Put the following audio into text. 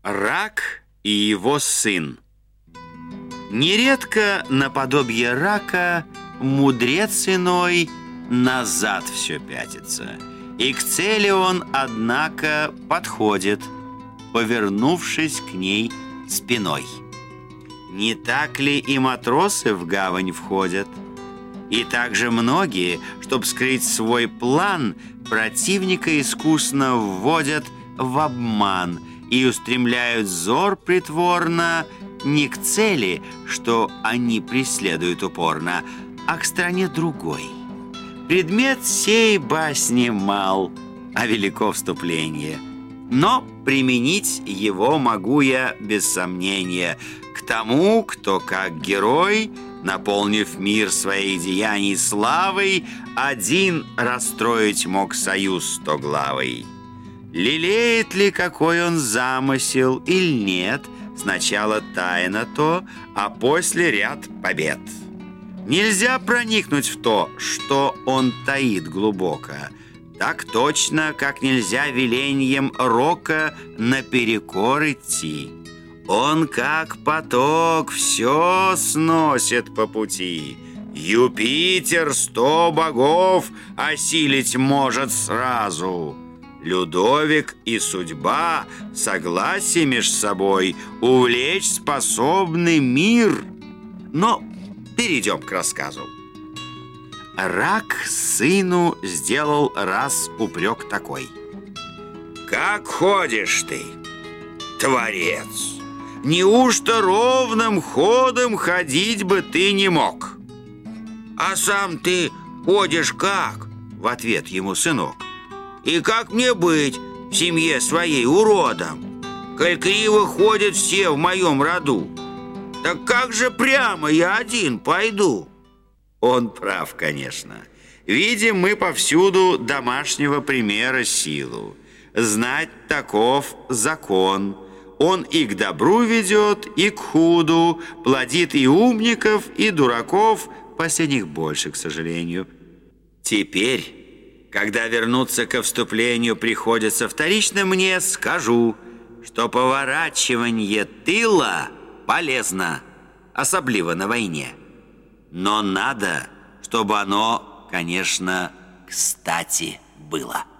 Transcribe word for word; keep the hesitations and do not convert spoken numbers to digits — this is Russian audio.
Рак и его сын. Нередко наподобие рака мудрец иной назад все пятится, и к цели он, однако, подходит, повернувшись к ней спиной. Не так ли и матросы в гавань входят? И также многие, чтоб скрыть свой план, противника искусно вводят в обман и устремляют взор притворно не к цели, что они преследуют упорно, а к стране другой. Предмет сей басни мал, а велико вступление. Но применить его могу я без сомнения к тому, кто как герой, наполнив мир своих деяний славой, один расстроить мог союз стоглавый. Лелеет ли какой он замысел или нет, сначала тайна то, а после ряд побед. Нельзя проникнуть в то, что он таит глубоко, так точно, как нельзя веленьем рока наперекор идти. Он, как поток, все сносит по пути. Юпитер сто богов осилить может сразу. Людовик и судьба, согласие меж собой, увлечь способны мир. Но перейдем к рассказу. Рак сыну сделал раз упрек такой: «Как ходишь ты, творец? Неужто ровным ходом ходить бы ты не мог?» «А сам ты ходишь как?» — в ответ ему сынок. «И как мне быть в семье своей уродом, коль криво ходят все в моем роду? Так как же прямо я один пойду?» Он прав, конечно. Видим мы повсюду домашнего примера силу. Знать таков закон. Он и к добру ведет, и к худу, плодит и умников, и дураков, последних больше, к сожалению. Теперь, когда вернуться ко вступлению приходится вторично, мне скажу, что поворачивание тыла полезно, особливо на войне. Но надо, чтобы оно, конечно, кстати было.